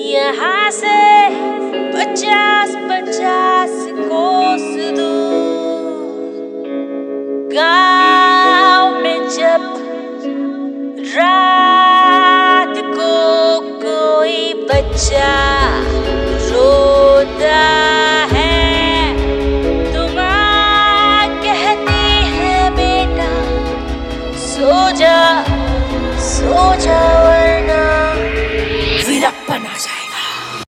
यहाँ से 50-50 कोस दूर गाँव में जब रात को कोई बच्चा